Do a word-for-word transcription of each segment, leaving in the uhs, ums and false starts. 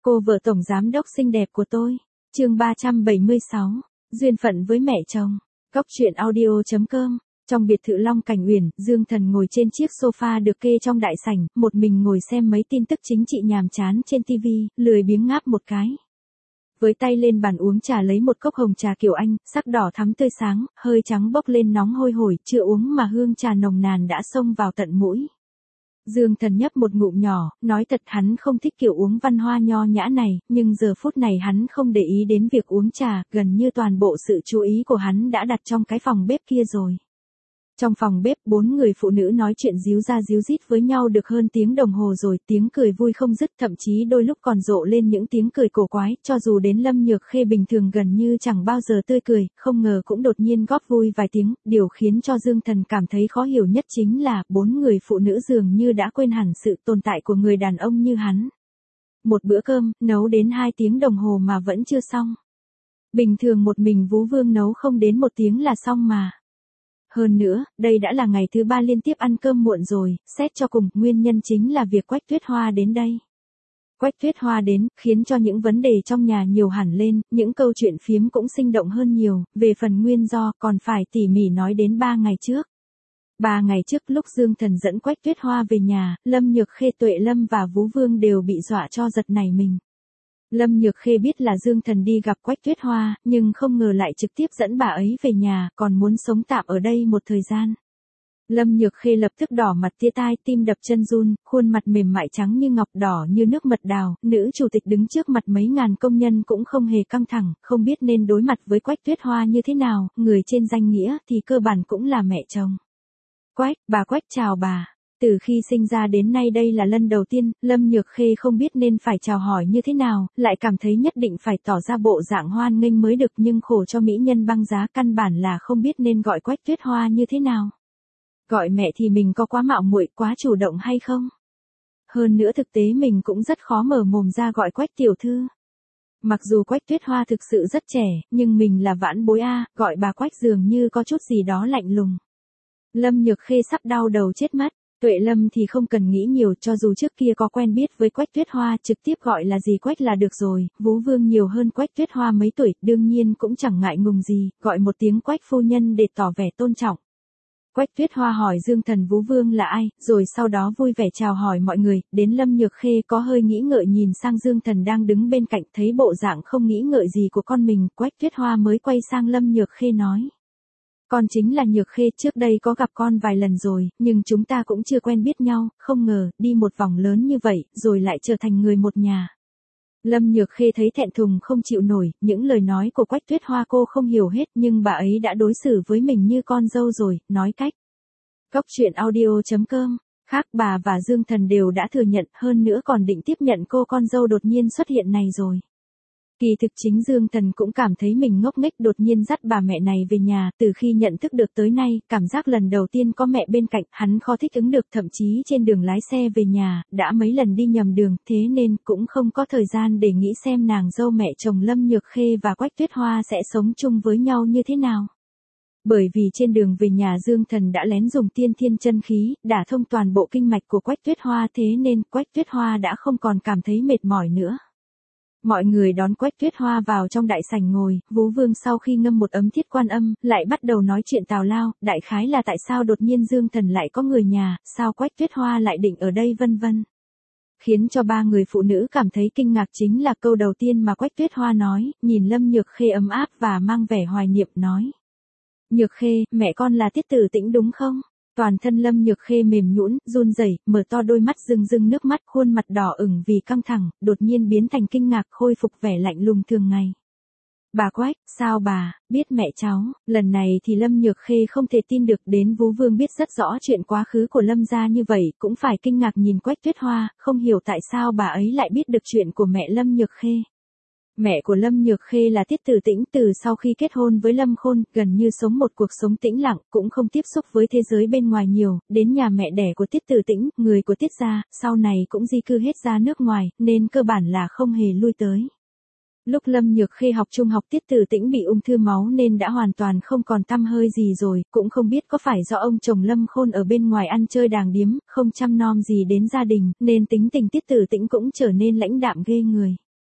Cô vợ tổng giám đốc xinh đẹp của tôi. Chương ba trăm bảy mươi sáu. Duyên phận với mẹ chồng. Cóc truyện audio chấm com. Trong biệt thự Long Cảnh Uyển, Dương Thần ngồi trên chiếc sofa được kê trong đại sảnh, một mình ngồi xem mấy tin tức chính trị nhàm chán trên tivi, lười biếng ngáp một cái. Với tay lên bàn uống trà lấy một cốc hồng trà kiểu Anh, sắc đỏ thắm tươi sáng, hơi trắng bốc lên nóng hôi hổi, chưa uống mà hương trà nồng nàn đã xông vào tận mũi. Dương Thần nhấp một ngụm nhỏ, nói thật hắn không thích kiểu uống văn hoa nho nhã này, nhưng giờ phút này hắn không để ý đến việc uống trà, gần như toàn bộ sự chú ý của hắn đã đặt trong cái phòng bếp kia rồi. Trong phòng bếp, bốn người phụ nữ nói chuyện díu ra díu dít với nhau được hơn tiếng đồng hồ rồi, tiếng cười vui không dứt, thậm chí đôi lúc còn rộ lên những tiếng cười cổ quái, cho dù đến Lâm Nhược Khê bình thường gần như chẳng bao giờ tươi cười, không ngờ cũng đột nhiên góp vui vài tiếng, điều khiến cho Dương Thần cảm thấy khó hiểu nhất chính là, bốn người phụ nữ dường như đã quên hẳn sự tồn tại của người đàn ông như hắn. Một bữa cơm, nấu đến hai tiếng đồng hồ mà vẫn chưa xong. Bình thường một mình Vú Vương nấu không đến một tiếng là xong mà. Hơn nữa, đây đã là ngày thứ ba liên tiếp ăn cơm muộn rồi, xét cho cùng, nguyên nhân chính là việc Quách Tuyết Hoa đến đây. Quách Tuyết Hoa đến, khiến cho những vấn đề trong nhà nhiều hẳn lên, những câu chuyện phiếm cũng sinh động hơn nhiều, về phần nguyên do, còn phải tỉ mỉ nói đến ba ngày trước. Ba ngày trước lúc Dương Thần dẫn Quách Tuyết Hoa về nhà, Lâm Nhược Khê, Tuệ Lâm và Vú Vương đều bị dọa cho giật nảy mình. Lâm Nhược Khê biết là Dương Thần đi gặp Quách Tuyết Hoa, nhưng không ngờ lại trực tiếp dẫn bà ấy về nhà, còn muốn sống tạm ở đây một thời gian. Lâm Nhược Khê lập tức đỏ mặt tía tai, tim đập chân run, khuôn mặt mềm mại trắng như ngọc, đỏ như nước mật đào, nữ chủ tịch đứng trước mặt mấy ngàn công nhân cũng không hề căng thẳng, không biết nên đối mặt với Quách Tuyết Hoa như thế nào, người trên danh nghĩa thì cơ bản cũng là mẹ chồng. Quách, bà Quách chào bà. Từ khi sinh ra đến nay đây là lần đầu tiên, Lâm Nhược Khê không biết nên phải chào hỏi như thế nào, lại cảm thấy nhất định phải tỏ ra bộ dạng hoan nghênh mới được, nhưng khổ cho mỹ nhân băng giá căn bản là không biết nên gọi Quách Tuyết Hoa như thế nào. Gọi mẹ thì mình có quá mạo muội, quá chủ động hay không? Hơn nữa thực tế mình cũng rất khó mở mồm ra gọi Quách tiểu thư. Mặc dù Quách Tuyết Hoa thực sự rất trẻ, nhưng mình là vãn bối a, gọi bà Quách dường như có chút gì đó lạnh lùng. Lâm Nhược Khê sắp đau đầu chết mất. Tuệ Lâm thì không cần nghĩ nhiều, cho dù trước kia có quen biết với Quách Tuyết Hoa, trực tiếp gọi là gì Quách là được rồi, Vú Vương nhiều hơn Quách Tuyết Hoa mấy tuổi, đương nhiên cũng chẳng ngại ngùng gì, gọi một tiếng Quách phu nhân để tỏ vẻ tôn trọng. Quách Tuyết Hoa hỏi Dương Thần Vú Vương là ai, rồi sau đó vui vẻ chào hỏi mọi người, đến Lâm Nhược Khê có hơi nghĩ ngợi nhìn sang Dương Thần đang đứng bên cạnh, thấy bộ dạng không nghĩ ngợi gì của con mình, Quách Tuyết Hoa mới quay sang Lâm Nhược Khê nói. Con chính là Nhược Khê, trước đây có gặp con vài lần rồi, nhưng chúng ta cũng chưa quen biết nhau, không ngờ, đi một vòng lớn như vậy, rồi lại trở thành người một nhà. Lâm Nhược Khê thấy thẹn thùng không chịu nổi, những lời nói của Quách Tuyết Hoa cô không hiểu hết, nhưng bà ấy đã đối xử với mình như con dâu rồi, nói cách. Cóc truyện audio chấm com. Khác bà và Dương Thần đều đã thừa nhận, hơn nữa còn định tiếp nhận cô con dâu đột nhiên xuất hiện này rồi. Kỳ thực chính Dương Thần cũng cảm thấy mình ngốc nghếch đột nhiên dắt bà mẹ này về nhà, từ khi nhận thức được tới nay, cảm giác lần đầu tiên có mẹ bên cạnh, hắn khó thích ứng được, thậm chí trên đường lái xe về nhà, đã mấy lần đi nhầm đường, thế nên cũng không có thời gian để nghĩ xem nàng dâu mẹ chồng Lâm Nhược Khê và Quách Tuyết Hoa sẽ sống chung với nhau như thế nào. Bởi vì trên đường về nhà Dương Thần đã lén dùng tiên thiên chân khí, đả thông toàn bộ kinh mạch của Quách Tuyết Hoa, thế nên Quách Tuyết Hoa đã không còn cảm thấy mệt mỏi nữa. Mọi người đón Quách Tuyết Hoa vào trong đại sảnh ngồi, Vú Vương sau khi ngâm một ấm thiết quan âm, lại bắt đầu nói chuyện tào lao, đại khái là tại sao đột nhiên Dương Thần lại có người nhà, sao Quách Tuyết Hoa lại định ở đây vân vân. Khiến cho ba người phụ nữ cảm thấy kinh ngạc chính là câu đầu tiên mà Quách Tuyết Hoa nói, nhìn Lâm Nhược Khê ấm áp và mang vẻ hoài niệm nói. Nhược Khê, mẹ con là Tiết Tử Tĩnh đúng không? Toàn thân Lâm Nhược Khê mềm nhũn, run rẩy, mở to đôi mắt rưng rưng nước mắt, khuôn mặt đỏ ửng vì căng thẳng, đột nhiên biến thành kinh ngạc, khôi phục vẻ lạnh lùng thường ngày. Bà Quách, sao bà, biết mẹ cháu? Lần này thì Lâm Nhược Khê không thể tin được, đến Vú Vương biết rất rõ chuyện quá khứ của Lâm gia như vậy, cũng phải kinh ngạc nhìn Quách Tuyết Hoa, không hiểu tại sao bà ấy lại biết được chuyện của mẹ Lâm Nhược Khê. Mẹ của Lâm Nhược Khê là Tiết Tử Tĩnh, từ sau khi kết hôn với Lâm Khôn, gần như sống một cuộc sống tĩnh lặng, cũng không tiếp xúc với thế giới bên ngoài nhiều, đến nhà mẹ đẻ của Tiết Tử Tĩnh, người của Tiết gia, sau này cũng di cư hết ra nước ngoài, nên cơ bản là không hề lui tới. Lúc Lâm Nhược Khê học trung học, Tiết Tử Tĩnh bị ung thư máu nên đã hoàn toàn không còn tăm hơi gì rồi, cũng không biết có phải do ông chồng Lâm Khôn ở bên ngoài ăn chơi đàng điếm, không chăm nom gì đến gia đình, nên tính tình Tiết Tử Tĩnh cũng trở nên lãnh đạm ghê người.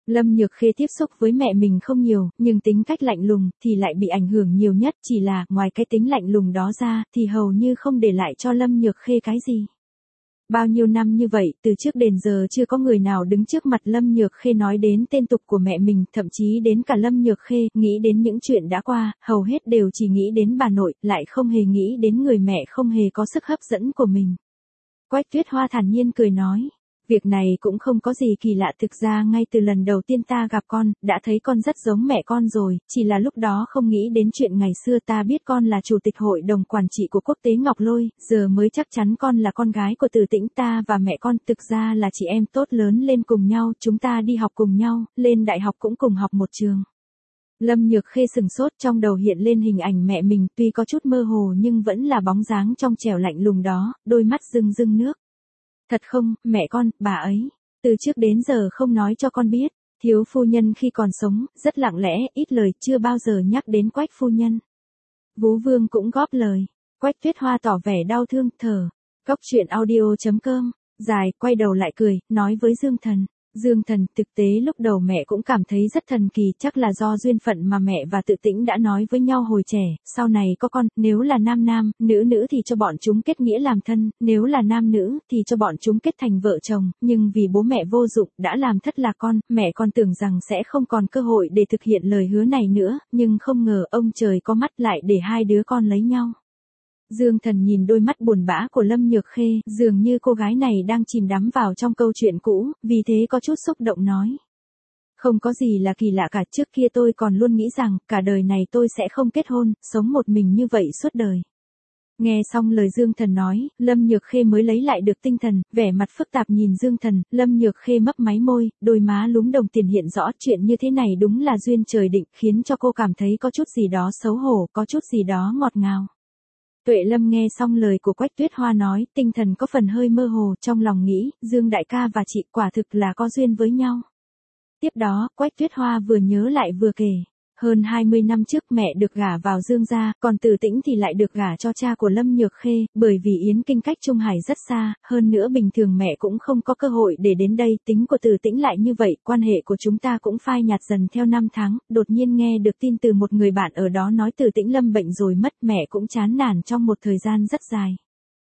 Lâm Nhược Khê tiếp xúc với mẹ mình không nhiều, nhưng tính cách lạnh lùng thì lại bị ảnh hưởng nhiều nhất, chỉ là ngoài cái tính lạnh lùng đó ra thì hầu như không để lại cho Lâm Nhược Khê cái gì. Bao nhiêu năm như vậy, từ trước đến giờ chưa có người nào đứng trước mặt Lâm Nhược Khê nói đến tên tục của mẹ mình, thậm chí đến cả Lâm Nhược Khê, nghĩ đến những chuyện đã qua, hầu hết đều chỉ nghĩ đến bà nội, lại không hề nghĩ đến người mẹ không hề có sức hấp dẫn của mình. Quách Tuyết Hoa thản nhiên cười nói, việc này cũng không có gì kỳ lạ, thực ra ngay từ lần đầu tiên ta gặp con, đã thấy con rất giống mẹ con rồi, chỉ là lúc đó không nghĩ đến chuyện ngày xưa. Ta biết con là chủ tịch hội đồng quản trị của Quốc tế Ngọc Lôi, giờ mới chắc chắn con là con gái của Từ Tĩnh. Ta và mẹ con thực ra là chị em tốt, lớn lên cùng nhau, chúng ta đi học cùng nhau, lên đại học cũng cùng học một trường. Lâm Nhược Khê sừng sốt, trong đầu hiện lên hình ảnh mẹ mình, tuy có chút mơ hồ nhưng vẫn là bóng dáng trong trẻo lạnh lùng đó, đôi mắt rưng rưng nước. Thật không, mẹ con, bà ấy, từ trước đến giờ không nói cho con biết, thiếu phu nhân khi còn sống, rất lặng lẽ, ít lời, chưa bao giờ nhắc đến Quách phu nhân. Vú Vương cũng góp lời, Quách Tuyết Hoa tỏ vẻ đau thương, thở. Cốc truyện audio chấm com, dài, quay đầu lại cười, nói với Dương Thần. Dương Thần, thực tế lúc đầu mẹ cũng cảm thấy rất thần kỳ, chắc là do duyên phận mà mẹ và Tự Tĩnh đã nói với nhau hồi trẻ, sau này có con, nếu là nam nam, nữ nữ thì cho bọn chúng kết nghĩa làm thân, nếu là nam nữ thì cho bọn chúng kết thành vợ chồng, nhưng vì bố mẹ vô dụng, đã làm thất lạc con, mẹ con tưởng rằng sẽ không còn cơ hội để thực hiện lời hứa này nữa, nhưng không ngờ ông trời có mắt lại để hai đứa con lấy nhau. Dương Thần nhìn đôi mắt buồn bã của Lâm Nhược Khê, dường như cô gái này đang chìm đắm vào trong câu chuyện cũ, vì thế có chút xúc động nói. Không có gì là kỳ lạ cả, trước kia tôi còn luôn nghĩ rằng, cả đời này tôi sẽ không kết hôn, sống một mình như vậy suốt đời. Nghe xong lời Dương Thần nói, Lâm Nhược Khê mới lấy lại được tinh thần, vẻ mặt phức tạp nhìn Dương Thần, Lâm Nhược Khê mấp máy môi, đôi má lúm đồng tiền hiện rõ, chuyện như thế này đúng là duyên trời định, khiến cho cô cảm thấy có chút gì đó xấu hổ, có chút gì đó ngọt ngào. Tuệ Lâm nghe xong lời của Quách Tuyết Hoa nói, tinh thần có phần hơi mơ hồ, trong lòng nghĩ, Dương đại ca và chị quả thực là có duyên với nhau. Tiếp đó, Quách Tuyết Hoa vừa nhớ lại vừa kể. Hơn hai mươi năm trước mẹ được gả vào Dương gia, còn Từ Tĩnh thì lại được gả cho cha của Lâm Nhược Khê, bởi vì Yến Kinh cách Trung Hải rất xa, hơn nữa bình thường mẹ cũng không có cơ hội để đến đây, tính của Từ Tĩnh lại như vậy, quan hệ của chúng ta cũng phai nhạt dần theo năm tháng, đột nhiên nghe được tin từ một người bạn ở đó nói Từ Tĩnh lâm bệnh rồi mất, mẹ cũng chán nản trong một thời gian rất dài.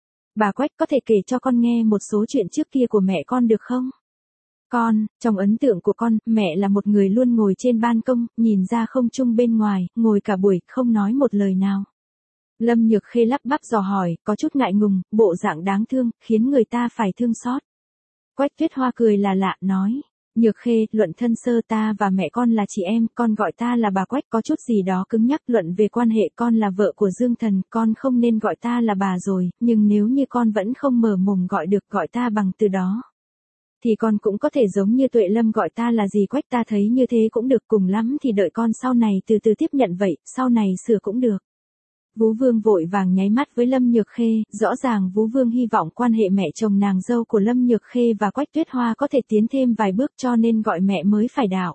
Bà Quách có thể kể cho con nghe một số chuyện trước kia của mẹ con được không? Con, trong ấn tượng của con, mẹ là một người luôn ngồi trên ban công, nhìn ra không trung bên ngoài, ngồi cả buổi, không nói một lời nào. Lâm Nhược Khê lắp bắp dò hỏi, có chút ngại ngùng, bộ dạng đáng thương, khiến người ta phải thương xót. Quách Tuyết Hoa cười là lạ, nói, Nhược Khê, luận thân sơ ta và mẹ con là chị em, con gọi ta là bà Quách, có chút gì đó cứng nhắc, luận về quan hệ con là vợ của Dương Thần, con không nên gọi ta là bà rồi, nhưng nếu như con vẫn không mở mồm gọi được, gọi ta bằng từ đó. Thì con cũng có thể giống như Tuệ Lâm gọi ta là gì Quách, ta thấy như thế cũng được, cùng lắm thì đợi con sau này từ từ tiếp nhận vậy, sau này sửa cũng được. Vú Vương vội vàng nháy mắt với Lâm Nhược Khê, rõ ràng Vú Vương hy vọng quan hệ mẹ chồng nàng dâu của Lâm Nhược Khê và Quách Tuyết Hoa có thể tiến thêm vài bước, cho nên gọi mẹ mới phải đạo.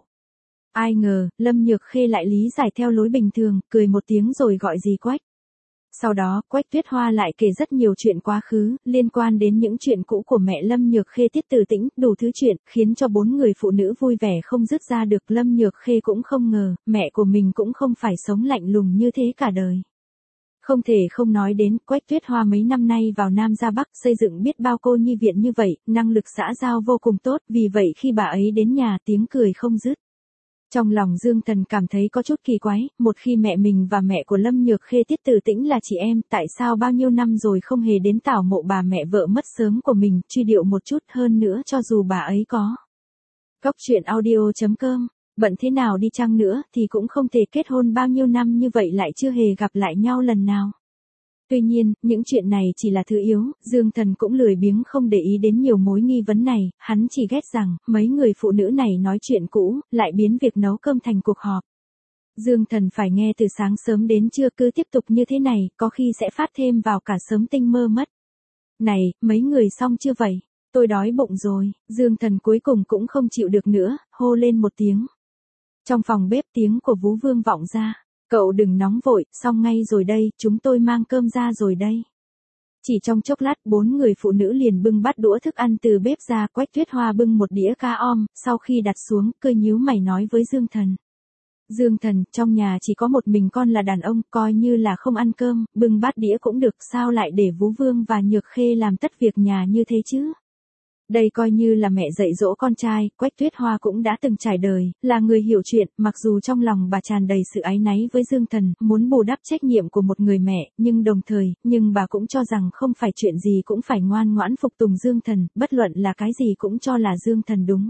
Ai ngờ, Lâm Nhược Khê lại lý giải theo lối bình thường, cười một tiếng rồi gọi gì Quách. Sau đó, Quách Tuyết Hoa lại kể rất nhiều chuyện quá khứ, liên quan đến những chuyện cũ của mẹ Lâm Nhược Khê, Tiết Từ Tĩnh, đủ thứ chuyện, khiến cho bốn người phụ nữ vui vẻ không dứt ra được. Lâm Nhược Khê cũng không ngờ, mẹ của mình cũng không phải sống lạnh lùng như thế cả đời. Không thể không nói đến, Quách Tuyết Hoa mấy năm nay vào Nam ra Bắc, xây dựng biết bao cô nhi viện như vậy, năng lực xã giao vô cùng tốt, vì vậy khi bà ấy đến nhà tiếng cười không dứt. Trong lòng Dương Thần cảm thấy có chút kỳ quái, một khi mẹ mình và mẹ của Lâm Nhược Khê Tiết Từ Tĩnh là chị em, tại sao bao nhiêu năm rồi không hề đến tảo mộ bà mẹ vợ mất sớm của mình, truy điệu một chút, hơn nữa cho dù bà ấy có. Cốc truyện audio chấm com, bận thế nào đi chăng nữa thì cũng không thể kết hôn bao nhiêu năm như vậy lại chưa hề gặp lại nhau lần nào. Tuy nhiên, những chuyện này chỉ là thứ yếu, Dương Thần cũng lười biếng không để ý đến nhiều mối nghi vấn này, hắn chỉ ghét rằng, mấy người phụ nữ này nói chuyện cũ, lại biến việc nấu cơm thành cuộc họp. Dương Thần phải nghe từ sáng sớm đến trưa, cứ tiếp tục như thế này, có khi sẽ phát thêm vào cả sớm tinh mơ mất. Này, mấy người xong chưa vậy? Tôi đói bụng rồi. Dương Thần cuối cùng cũng không chịu được nữa, hô lên một tiếng. Trong phòng bếp tiếng của Vú Vương vọng ra. Cậu đừng nóng vội, xong ngay rồi đây, chúng tôi mang cơm ra rồi đây. Chỉ trong chốc lát bốn người phụ nữ liền bưng bát đũa thức ăn từ bếp ra. Quách Tuyết Hoa bưng một đĩa cá om, sau khi đặt xuống, cười nhíu mày nói với Dương Thần. Dương Thần, trong nhà chỉ có một mình con là đàn ông, coi như là không ăn cơm, bưng bát đĩa cũng được, sao lại để Vũ Vương và Nhược Khê làm tất việc nhà như thế chứ? Đây coi như là mẹ dạy dỗ con trai. Quách Tuyết Hoa cũng đã từng trải đời, là người hiểu chuyện, mặc dù trong lòng bà tràn đầy sự áy náy với Dương Thần, muốn bù đắp trách nhiệm của một người mẹ, nhưng đồng thời, nhưng bà cũng cho rằng không phải chuyện gì cũng phải ngoan ngoãn phục tùng Dương Thần, bất luận là cái gì cũng cho là Dương Thần đúng.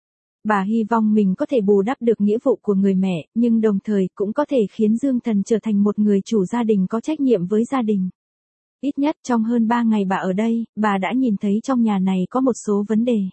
Bà hy vọng mình có thể bù đắp được nghĩa vụ của người mẹ, nhưng đồng thời cũng có thể khiến Dương Thần trở thành một người chủ gia đình có trách nhiệm với gia đình. Ít nhất trong hơn ba ngày bà ở đây, bà đã nhìn thấy trong nhà này có một số vấn đề.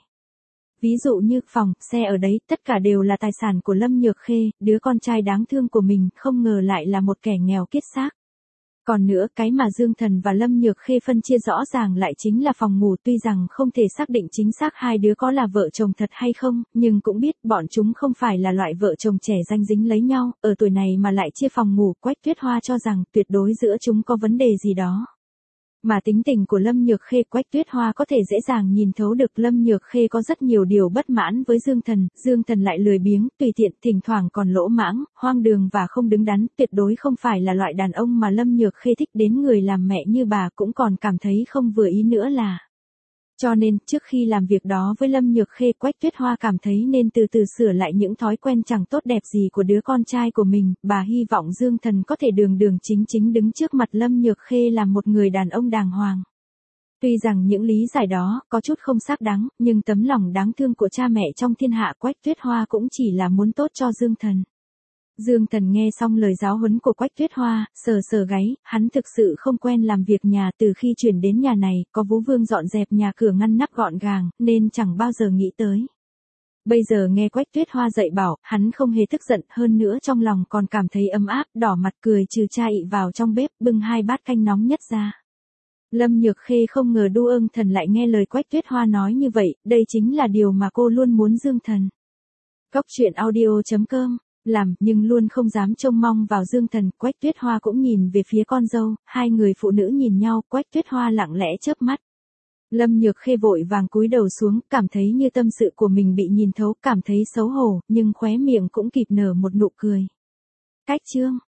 Ví dụ như phòng, xe ở đấy, tất cả đều là tài sản của Lâm Nhược Khê, đứa con trai đáng thương của mình, không ngờ lại là một kẻ nghèo kiết xác. Còn nữa, cái mà Dương Thần và Lâm Nhược Khê phân chia rõ ràng lại chính là phòng ngủ, tuy rằng không thể xác định chính xác hai đứa có là vợ chồng thật hay không, nhưng cũng biết bọn chúng không phải là loại vợ chồng trẻ danh dính lấy nhau, ở tuổi này mà lại chia phòng ngủ. Quách Tuyết Hoa cho rằng tuyệt đối giữa chúng có vấn đề gì đó. Mà tính tình của Lâm Nhược Khê, Quách Tuyết Hoa có thể dễ dàng nhìn thấu được. Lâm Nhược Khê có rất nhiều điều bất mãn với Dương Thần, Dương Thần lại lười biếng, tùy tiện, thỉnh thoảng còn lỗ mãng, hoang đường và không đứng đắn, tuyệt đối không phải là loại đàn ông mà Lâm Nhược Khê thích. Đến người làm mẹ như bà cũng còn cảm thấy không vừa ý nữa là. Cho nên, trước khi làm việc đó với Lâm Nhược Khê, Quách Tuyết Hoa cảm thấy nên từ từ sửa lại những thói quen chẳng tốt đẹp gì của đứa con trai của mình. Bà hy vọng Dương Thần có thể đường đường chính chính đứng trước mặt Lâm Nhược Khê làm một người đàn ông đàng hoàng. Tuy rằng những lý giải đó có chút không xác đáng, nhưng tấm lòng đáng thương của cha mẹ trong thiên hạ, Quách Tuyết Hoa cũng chỉ là muốn tốt cho Dương Thần. Dương Thần nghe xong lời giáo huấn của Quách Tuyết Hoa, sờ sờ gáy, hắn thực sự không quen làm việc nhà. Từ khi chuyển đến nhà này, có Vũ Vương dọn dẹp nhà cửa ngăn nắp gọn gàng, nên chẳng bao giờ nghĩ tới. Bây giờ nghe Quách Tuyết Hoa dạy bảo, hắn không hề tức giận, hơn nữa trong lòng còn cảm thấy ấm áp, đỏ mặt cười trừ cha ị vào trong bếp, bưng hai bát canh nóng nhất ra. Lâm Nhược Khê không ngờ đu ương thần lại nghe lời Quách Tuyết Hoa nói như vậy, đây chính là điều mà cô luôn muốn. Dương Thần. Cốc truyện audio chấm com làm, nhưng luôn không dám trông mong vào Dương Thần. Quách Tuyết Hoa cũng nhìn về phía con dâu, hai người phụ nữ nhìn nhau, Quách Tuyết Hoa lặng lẽ chớp mắt. Lâm Nhược Khê vội vàng cúi đầu xuống, cảm thấy như tâm sự của mình bị nhìn thấu, cảm thấy xấu hổ, nhưng khóe miệng cũng kịp nở một nụ cười. Cách chương